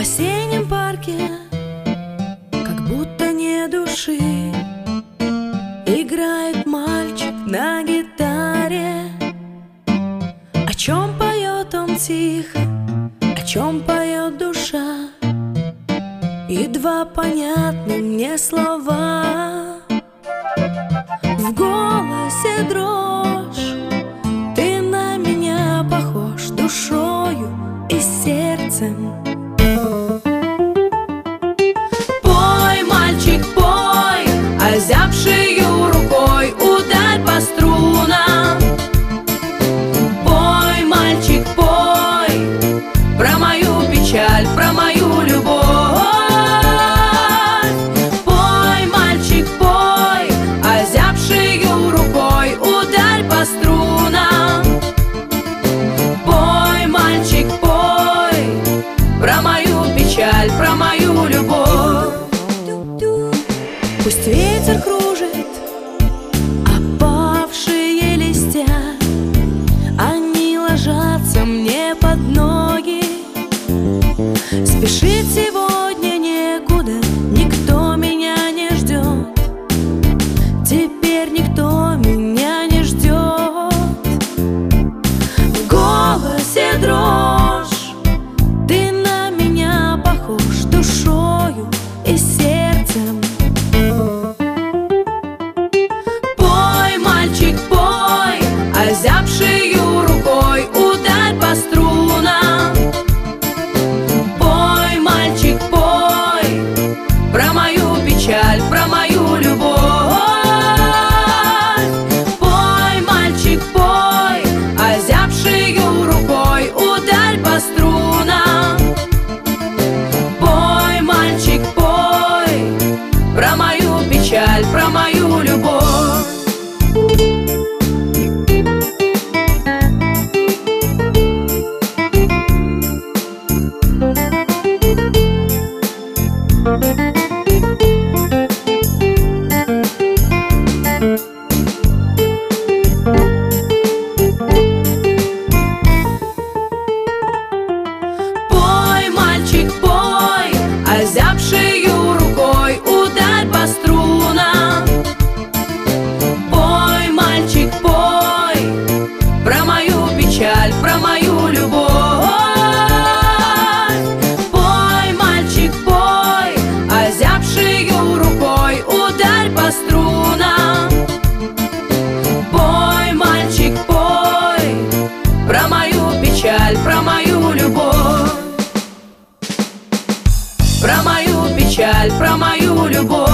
осеннем парке, как будто не души, играет мальчик на гитаре. О чем поет он тихо, о чем поет душа? Едва понятны мне слова. В голосе дрожь, ты на меня похож душою и сердцем. Пой, мальчик, пой, озябшею рукой ударь по струнам. Пой, мальчик, пой, про мою печаль, про мою любовь. Пой, мальчик, пой, озябшею рукой ударь по струнам. Пой, мальчик, пой, про мою печаль, про мою любовь. Пусть ветер кружит опавшие листья, они ложатся мне под ноги. Спешить сегодня некуда, никто меня не ждет. Теперь никто меня не ждет. В голосе дрожь, ты на меня похож душою и сердцем. Пой, мальчик, пой, озябшею рукой ударь по струнам. Пой, мальчик, пой, про мою печаль, про мою любовь. Пой, мальчик, пой, озябшею рукой ударь по струнам. Пой, мальчик, пой, про мою печаль, про мою любовь. Пой, мальчик, пой, озябшею рукой ударь по струнам. Пой, мальчик, пой, про мою печаль, про мою любовь. Пой, мальчик, пой, озябшею рукой ударь по струнам. Пой, мальчик, пой, про мою печаль, про мою любовь. Про мою печаль, про мою любовь.